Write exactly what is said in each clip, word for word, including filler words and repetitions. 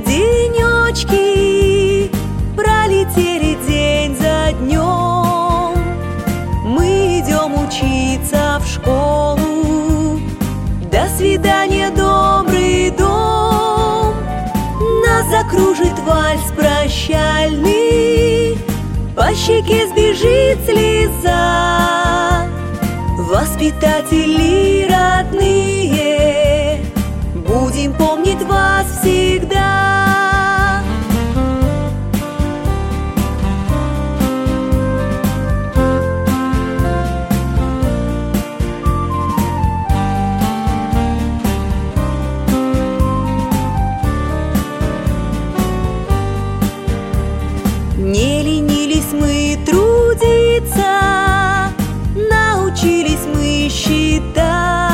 денечки пролетели день за днем. Мы идем учиться в школу. До свидания, добрый дом. Нас закружит вальс прощальный, по щеке сбежит слеза. Воспитатели родные, будем помнить вас всегда. Не ленились мы трудиться, научились мы считать.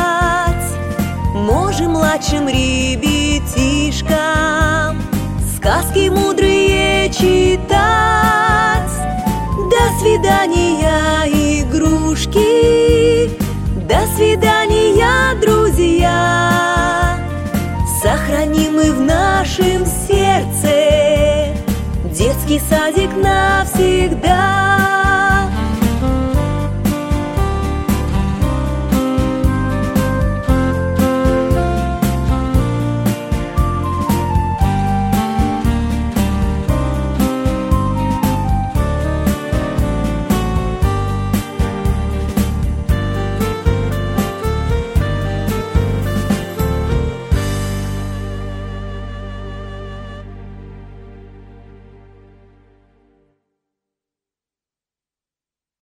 Можем младшим ребятишкам сказки мудрые читать. До свидания, игрушки, до свидания, друзья. Сохраним мы в нашем сердце детский садик навсегда.